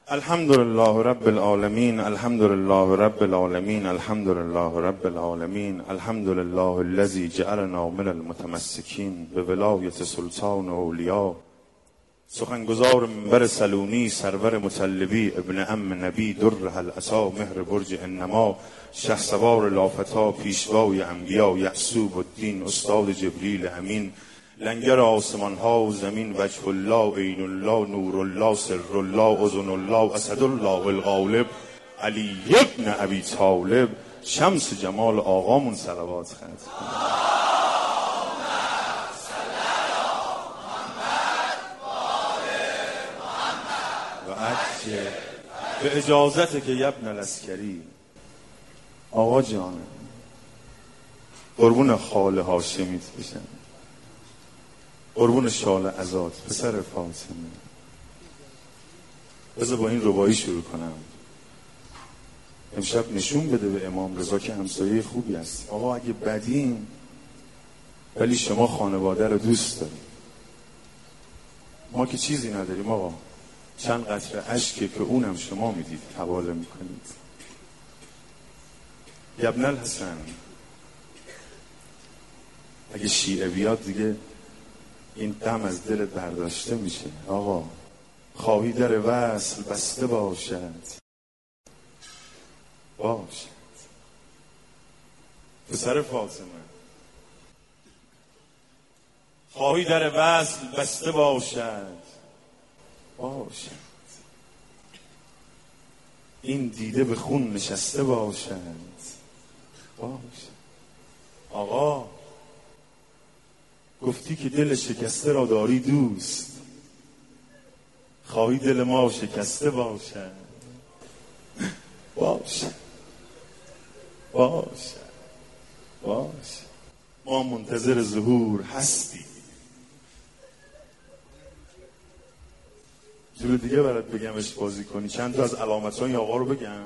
الحمد لله رب العالمين، الحمد لله رب العالمين، الحمد لله رب العالمين، الحمد لله الذي جعلنا من المتمسكين به ولایت سلطان اولیاء. سخنگزار منبر سلونی سرور مطلبی ابن عم نبی در العصا مهر برج انما شهسوار لافتا پیشوای انبیا یعصوب الدین استاد جبریل امین لنگر آسمان ها و زمین وجه الله عین الله نور الله سر الله اذن الله اسد الله الغالب علی ابن ابی طالب شمس جمال آقامون صلوات خواهد. به اجازت که یبن العسکری آقا جانم قربون خاله هاشمیت بشن، قربون شال عزاد پسر فاطمه. بذار با این ربایی شروع کنم. امشب نشون بده به امام رضا که همسایه خوبی است. آقا اگه بدین ولی شما خانواده رو دوست داریم، ما که چیزی نداریم آقا. چند قطره اشکه که اونم شما میدید حواله میکنید. ابن الحسن اگه شیعه بیاد دیگه این غم از دلت برداشته میشه. آقا خواهی در وصل بسته باشد پسر فاطمه، خواهی در وصل بسته باشد این دیده به خون نشسته باشد. آقا گفتی که دل شکسته را داری دوست، خواهی دل ما شکسته باشد. ما منتظر ظهور هستی. جور دیگه برات بگمش بازی کنی. چند تا از علامت‌های آقا رو بگم.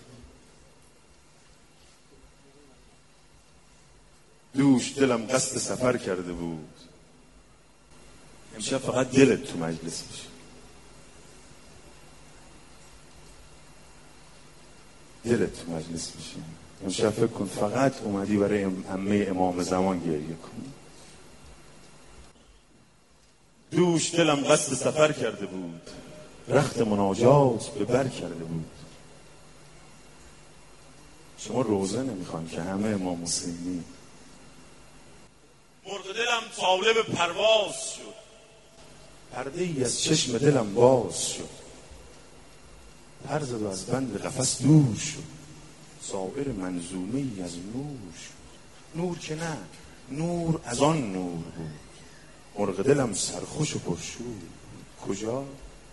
دوش دلم قصد سفر کرده بود. امشب فقط دلت تو مجلس میشه. امشب فکر کن فقط اومدی برای عمه امام زمان گریه کنی. دوش دلم قصد سفر کرده بود، رخت مناجات به بر کرده بود. شما روزه نمیخوان که همه امام حسینی. مرغ دلم طالب پرواز شد، پرده ای از چشم دلم باز شد. پر زد و از بند قفس دور شد، سایر منظومه ای از نور شد. نور که نه، نور از آن نور بود. مرغ دلم سرخوش و پرشور. کجا؟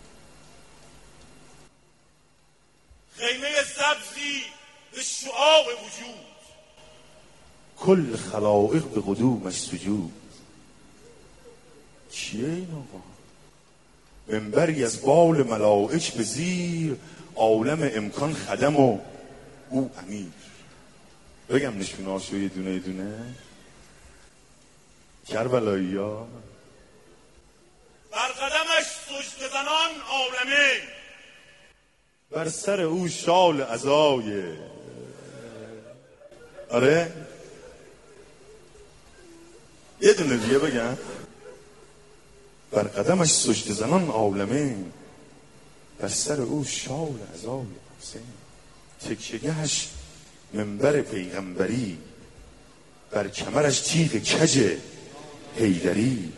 خیمه سبزی به شعاع وجود، کل خلائق به قدومش سجود. چیه این آقا؟ منبری از بال ملائک به زیر، عالم امکان خدم و او امیر. بگم نشوناشو یه دونه دونه. کربلایی ها بر قدمش سجده زنان عالمه، بر سر او شال عزای. آره یه دونه دیگه بگم. بر قدمش سجده زنان عالمه، بر سر او شال عزای حسین. تکیه‌گهش منبر پیغمبری، بر کمرش تیغ کج حیدری.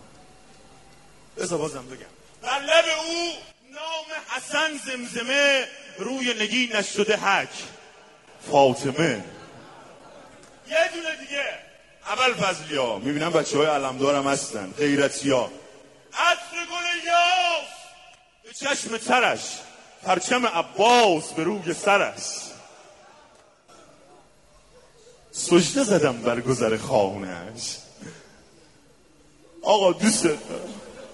بذار بازم بگم. بر لب او نام حسن زمزمه، روی نگینش شده حک فاطمه. یه دونه دیگه. اول فضلی ها میبینم بچه های علمدارم هستن، غیرتی ها. عطر گل یاس به چشم ترش، پرچم عباس به روی سرش. سجده زدم بر گذر خانه‌اش. آقا دوست دارم.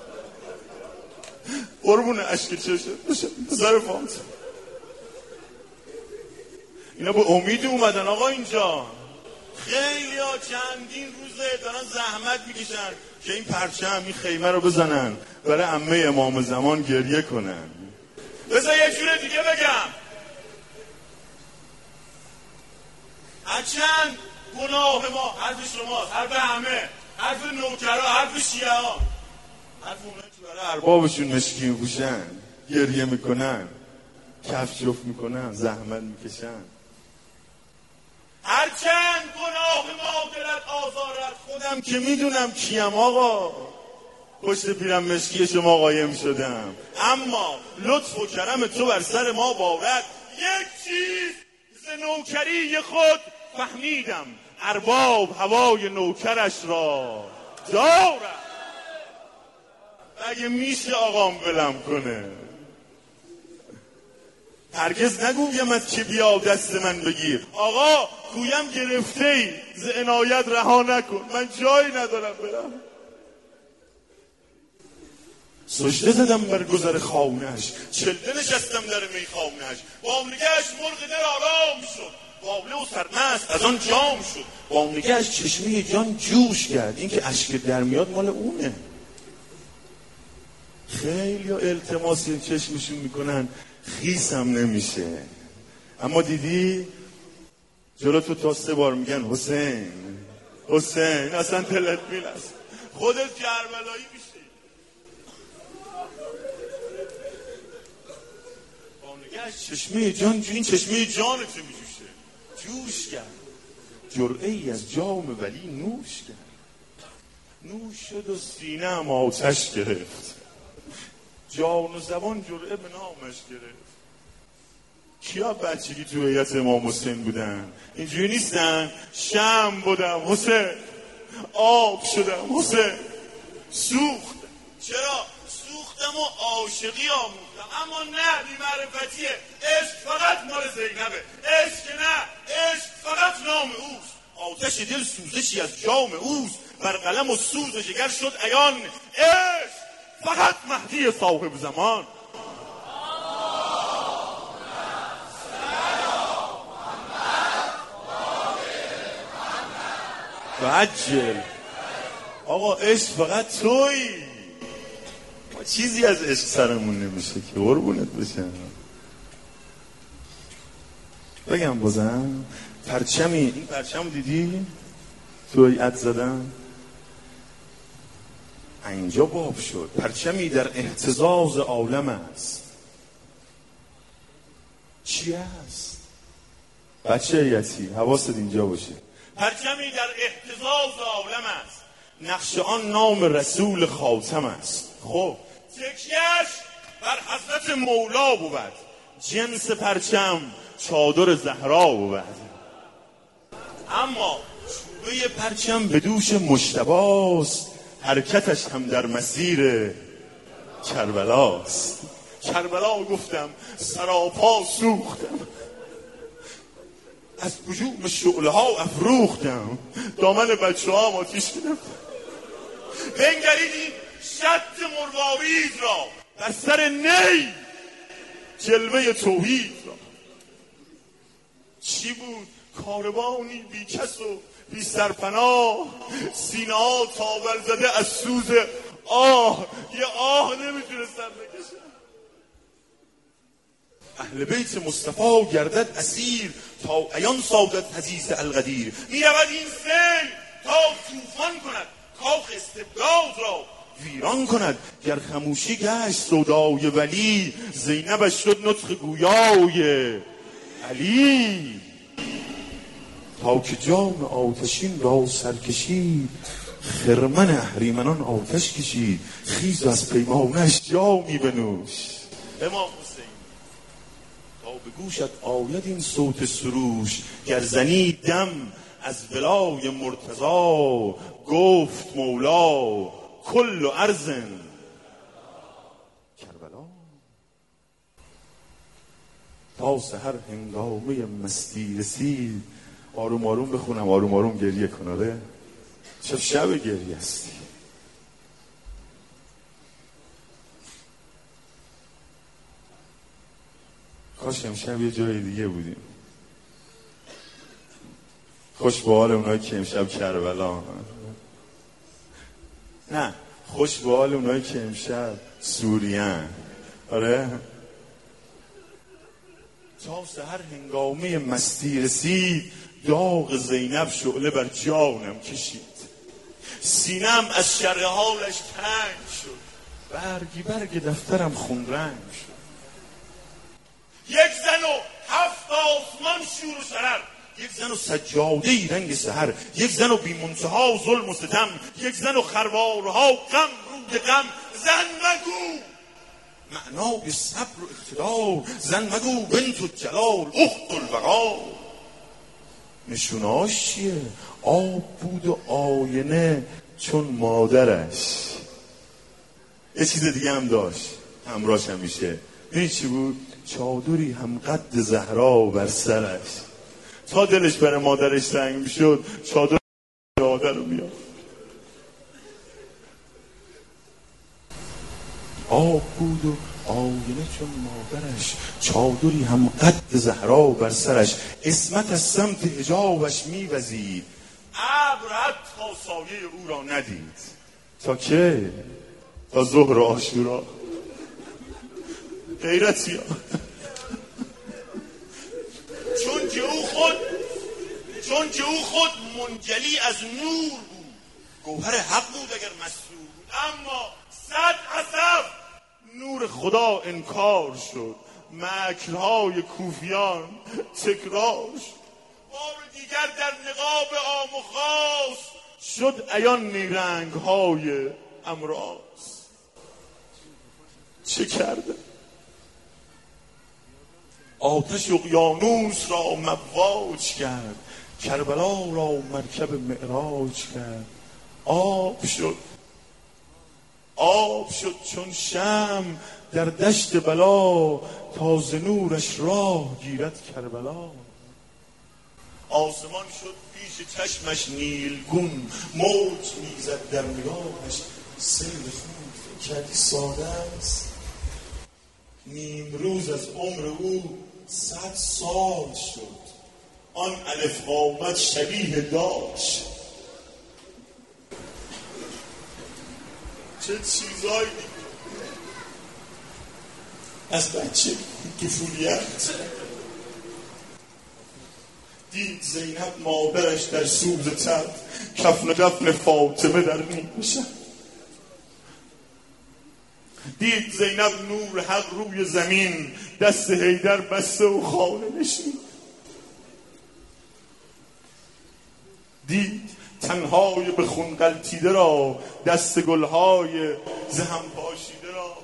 قربون اشک چشم بشه پسر فاطمه. اینا به امید اومدن آقا اینجا. خیلی ها چندین روزه دارن زحمت میکشن که این پرچم این خیمه رو بزنن برای عمه امام زمان گریه کنن. بذار یه جور دیگه بگم، هرچند گناه ما حرف شماست، حرف همه، حرف نوکرها، حرف شیعه ها، حرف اونایی که برای اربابشون مشکی میپوشن، گریه میکنن، کف جفت میکنن، زحمت میکشن. هرچند گناه ما دلت آزارت، خودم که میدونم کیم آقا، پشت پیرم مشکی شما قایم شدم، اما لطف و کرم تو بر سر ما بارد. یک چیز ز نوکری خود فهمیدم، ارباب هوای نوکرش را دارد. اگه میشه آقام ولم کنه، هرگز نگویمت که بیا دست من بگیر، آقا گویم گرفته ای ز عنایت رها نکن، من جایی ندارم برم. سجده زدم بر گذر خانه‌اش، چله نشستم در میخانه‌اش، بامنگه‌اش مرغ دل آرام شد، واله و سرمست از آن جام شد. بامنگه‌اش چشمه جان جوش کرد، این که اشک در میاد مال اونه. خیلی التماس چشمشون میکنن، خیسم نمیشه، اما دیدی جلو تو تا 3 بار میگن حسین حسین، اصلا دلت میلرزه، خودت کربلایی میشی. بامنگه‌اش چشمه جان، این چشمه جانت میجوشه، جوش کرد، جرعه ای از جام ولی نوش کرد، نوش شد و سینه هم آتش گرفت، جان و زبان جرعه به نامش گرفت. کیا بچگی تو هیئت امام حسین بودن؟ اینجوری نیستن؟ شمع بودم حسین، آب شدم حسین، سوختم. چرا؟ سوختم و عاشقی آموختم، اما نه، بی‌معرفتیه. عشق فقط مال زینبه، عشق نه، عشق فقط نام اوست، آتش دل سوزشی از جام اوست، بر قلم و سوز جگر شد عیان، عشق فقط مهدی صاحب زمان. بجل آقا، عشق فقط توی، ما چیزی از عشق سرمون نمیشه که قربونت بشم. بگم بازم پرچمی، این پرچم دیدی توی اد زدن اینجا باب شد، پرچمی در اهتزاز عالم است. چی است؟ بچه یتی، حواست اینجا باشه. پرچمی در اهتزاز عالم است، نقش آن نام رسول خاتم است. خب تکیهش بر حضرت مولا بود، جنس پرچم چادر زهرا بود، اما چوبه پرچم به دوش مجتباست، حرکتش هم در مسیر کربلاست. کربلا گفتم سراپا سوختم، از هجوم شعله ها افروختم، دامن بچه ها آتیش گرفتم. بنگرید شد مروارید را، بر سر نی جلوه توحید را. چی بود؟ کاروانی بی کس و بی سرپناه، سینه ها تاول زده از سوز آه، یه آه نمیتونستن بکشن. اهل بیت مصطفی گردد اسیر، تا عیان سادت حدیث القدیر. میرود این سیل تا طوفان کند، کاخ استبداد را ویران کند. گر خموشی گشت سودای ولی، زینبش شد نطق گویای علی. تا که جام آتشین را سرکشید، خرمن اهریمنان آتش کشید. خیز از پیمانش جامی بنوش، امام حسین، تا به گوشت آید این صوت سروش. گر زنی دم از ولای مرتضی، گفت مولا کل ارض کربلا. تا سحر هنگامه مستی رسید، آروم آروم بخونم، آروم آروم گریه کناره. چه شب گریه هستی. کاش امشب یه جای دیگه بودیم. خوش به حال اونایی که امشب کربلا، نه خوش به حال اونایی که امشب سوریان. آره تا سحر هنگامه مستی رسید، داغ زینب شعله بر جانم کشید. سینم از شرح حالش تنگ شد، برگی برگ دفترم خون رنگ شد. یک زن و 7 آسمان شور و شرر، یک زن و سجاده‌ای رنگ سحر، یک زن و بی منتها ظلم و ستم، یک زن و خروارها غم روی غم. زن مگو معنای صبر و اقتدار، زن مگو بنت الجلال اخت الوقار. نشوناش چیه؟ آب بود و آینه چون مادرش. یه چیز دیگه هم داشت همراهش همیشه. این چی بود؟ چادری هم قد زهرا بر سرش. تا دلش برای مادرش تنگ میشد چادر مادر رو میاد. آب بود و آینه چون مادرش، چادری هم قد زهرا بر سرش. اسمت از سمت حجابش میوزید، ابر حتی سایه او را ندید. تا که؟ تا ظهر عاشورا. غیرتی ها. چون که او خود منجلی از نور بود، گوهر حق بود اگر مسرور بود. اما 100 اسف نور خدا انکار شد، مکرهای کوفیان تکرار شد. بار دیگر در نقاب عام و خاص شد عیان نیرنگ های امراض. چه کرده؟ آتش اقیانوس را مواج کرد، کربلا را مرکب معراج کرد. آب شد چون شمع در دشت بلا، تا ز نورش راه گیرد کربلا. آسمان شد پیش چشمش نیلگون، موج میزد در نگاهش سیل خون. فکر کردی ساده است؟ نیم روز از عمر او 100 سال شد. آن الف قامت شبیه داشت. چه چیزایی از بچه طفولیت. دید زینب مادرش در سوز تب، کفن دفن فاطمه در نیمه شب. دید زینب نور حق روی زمین، دست حیدر بسته و خانه نشین. دید تنهای به خون غلتیده را، دست گلهای زهم پاشیده را.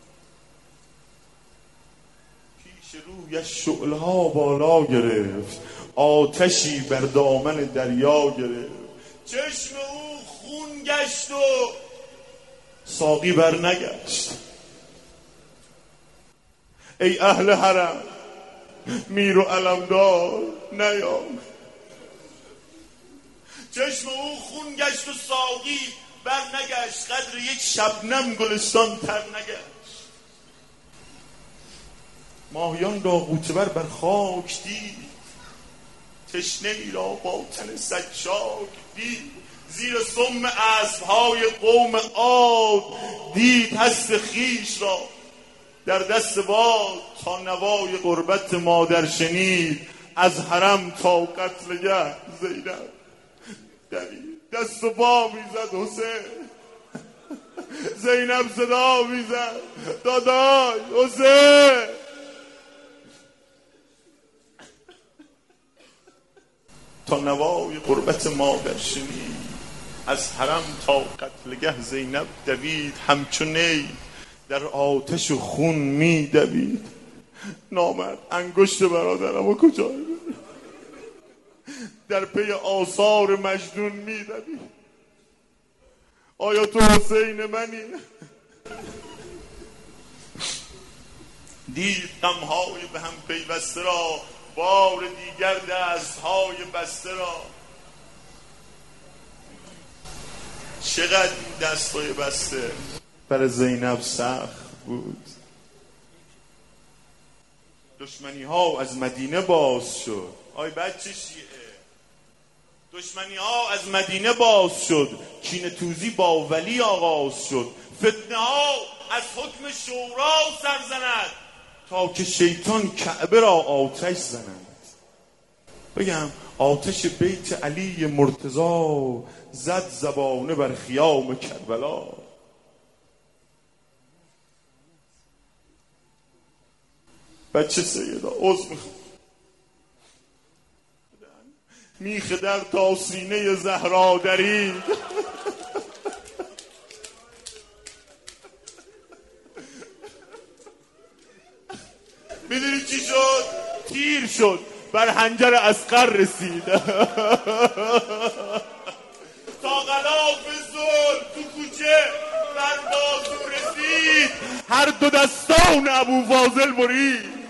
پیش رویش شعله‌ها بالا گرفت، آتشی بر دامن دریا گرفت. چشم او خون گشت و ساقی بر نگشت. ای اهل حرم میر و علمدار نیام. چشم او خون گشت و ساقی بر نگشت، قدر یک شبنم گلستان تر نگشت. ماهیان را غوطه‌ور بر خاک دید، تشنه ای را با تن سجاک دید. زیر سم اسب‌های قوم عاد، دید هست خیش را در دست باد. تا نوای غربت مادر شنید، از حرم تا قتلگه زینب دوید. دست و پا میزد حسین، زینب صدا میزد داداش حسین. تا نوای غربت مادر شنید، از حرم تا قتلگه زینب دوید. همچون نی در آتش و خون می دوید. نامرد انگشت برادرم و کجا در پی آثار مجنون می دوید. آیا تو حسین منی؟ دید غمهای به هم پیوسته را، بار دیگر دستهای بسته را. چقدر این دستهای بسته برای زینب سخت بود. دشمنی ها از مدینه باز شد. آی بچه شیعه، دشمنی ها از مدینه باز شد، کینه توزی با ولی آغاز شد. فتنه ها از حکم شورا سرزند، تا که شیطان کعبه را آتش زند. بگم آتش بیت علی مرتضی زد زبانه بر خیام کربلا. بچه سیدا عذر میخوام، میخ در تا سینه زهرا درید. میدونی چی شد؟ تیر شد، بر حنجر اصغر رسید. تا غلاف زل تو کوچه بر بازو رسید، هر دو دستان ابو فاضل برید.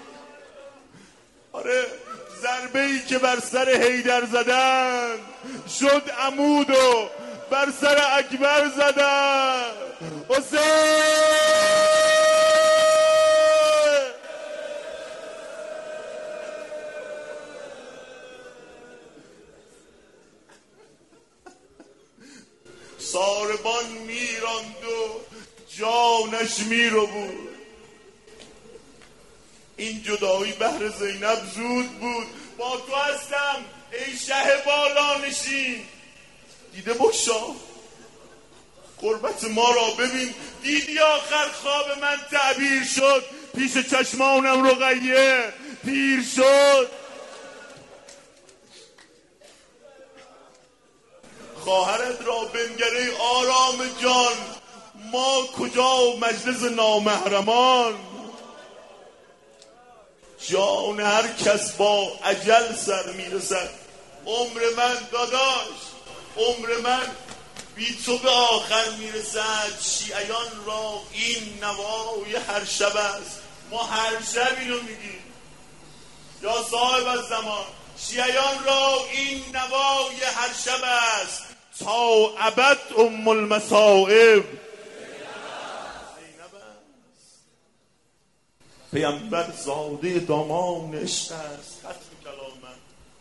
آره ضربه ای که بر سر حیدر زدن شد عمود و بر سر اکبر زدن. حسین ساربان میراند و جانش میرو بود. این جدایی بهر زینب زود بود. با تو هستم ای شه بالا نشین. دیده بگشا قربت ما را ببین. دیدی آخر خواب من تعبیر شد، پیش چشمانم رقیه پیر شد. خواهرت را بنگره آرام جان، ما کجا مجلس نامحرمان. جان هر کس با اجل سر میرسد. عمر من داداش، عمر من بی تو به آخر میرسد. شیعیان را این نوای هر شب است، ما هر شب اینو میگیم. یا صاحب الزمان، شیعیان را این نوای هر شب است، تا ابد ام المصائب. پیامبر زاده دامان عشق است. ختم کلام من.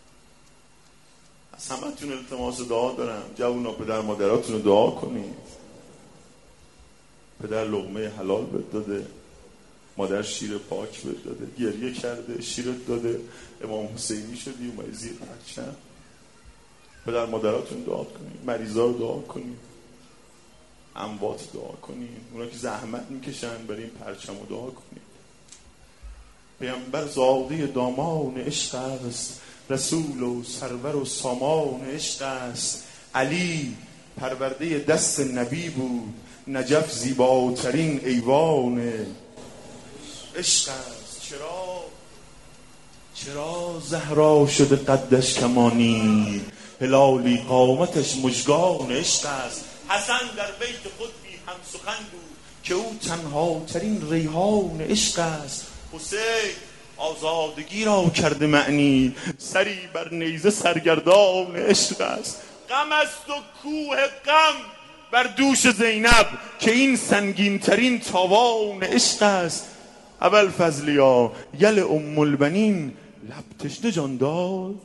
از همتون التماس دعا دارم، جوونا پدر مادراتون رو دعا کنید. پدر لقمه حلال بهت داده، مادر شیر پاک بهت داده، گریه کرده، شیرت داده، امام حسینی شدی اومدی زیر پرچم. پدر مادراتون دعا کنید، مریضا رو دعا کنید، اموات دعا کنید، اونا که زحمت میکشن برای این پرچم رو دعا کنید. پیامبر زاده دامان عشق است، رسول و سرور و سامان عشق است. علی پرورده دست نبی بود، نجف زیباترین ایوان عشق است. چرا زهرا شده قدش کمانی، هلالی قامتش مژگان عشق است. حسن در بیت خود بی هم سخن بود، که او تنها ترین ریحان عشق است. حسین آزادگی را کرده معنی، سری بر نیزه سرگردان عشق است. غم است و کوه غم بر دوش زینب، که این سنگین ترین تاوان عشق است. اول فضلیا یل ام البنین لب تشنه جان داد،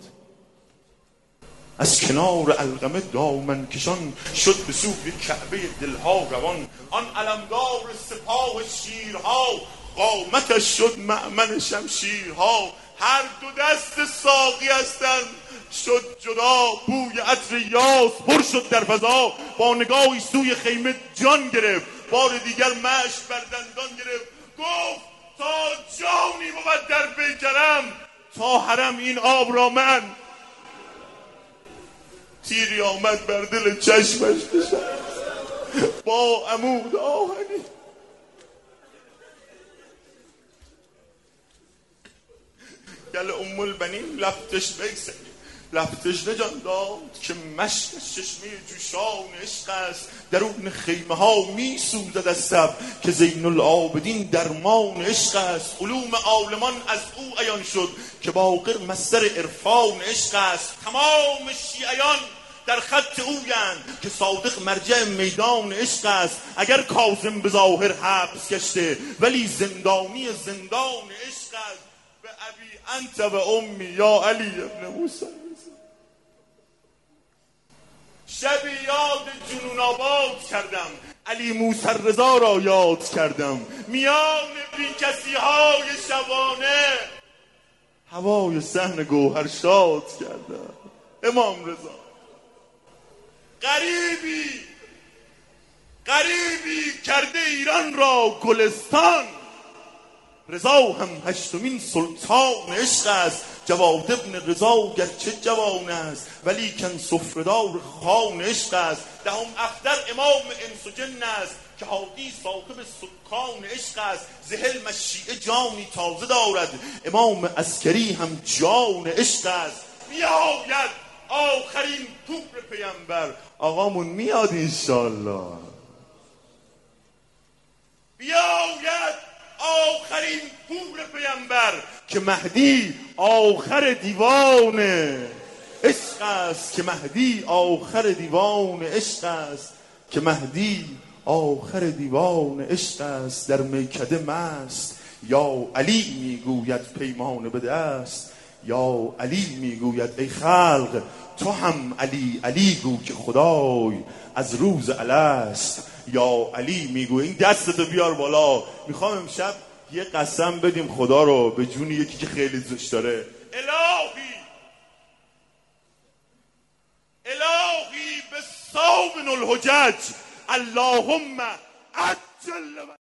از کنار علقمه دامن کشان شد به سوی کعبه دلها روان. آن علمدار سپاه شیرها، قامتش شد مأمن شمشیرها. هر دو دست ساقی هستند شد جدا، بوی عطر یاس پر شد در فضا. با نگاهی سوی خیمه جان گرفت، بار دیگر مشک بر دندان گرفت. گفت تا جانی بود در پیکرم، تا حرم این آب را من. تیری آمد بر دل چشمش نشست، با عمود آهنی. گل ام البنین لفتش نجان داد، که مشک چشمه جوشان عشق است. درون خیمه ها می سوزد از صبر، که زین العابدین درمان عشق است. علوم عالمان از او عیان شد، که باقر مصدر عرفان عشق است. تمام شیعیان در خط اویند، که صادق مرجع میدان عشق است. اگر کاظم به ظاهر حبس گشته، ولی زندانی زندان عشق است. به ابی انت و امی یا علی ابن موسی. شبی یاد جنون آباد کردم، علی موسی رضا را یاد کردم، میان بیکسی های شبانه هوای صحن گوهر شاد کردم. امام رضا غریبی کرده ایران را گلستان، رضا هم هشتمین سلطان عشق است. جواد ابن رضا گرچه جوان است ولیکن سفره‌دار خوان عشق است. دهم اختر امام انس و جن است که هادی صاحب سکان عشق است. ز حلم شیعه جانی تازه دارد، امام عسکری هم جان عشق است. میآید آخرین پور پیامبر، آقامون میاد انشالله. بیاید آخرین پور پیامبر که مهدی آخر دیوان عشق است، که مهدی آخر دیوان عشق است، که مهدی آخر دیوان عشق است. در میکده مست یا علی میگوید پیمان به دست، یا علی میگوید ای خلق تو هم علی علی گو که خدای از روز الست. یا علی میگوید این دستتو بیار بالا، میخوام امشب یه قسم بدیم خدا رو به جون یکی که خیلی زوش داره. الهی به صابن الحجج اللهم عجل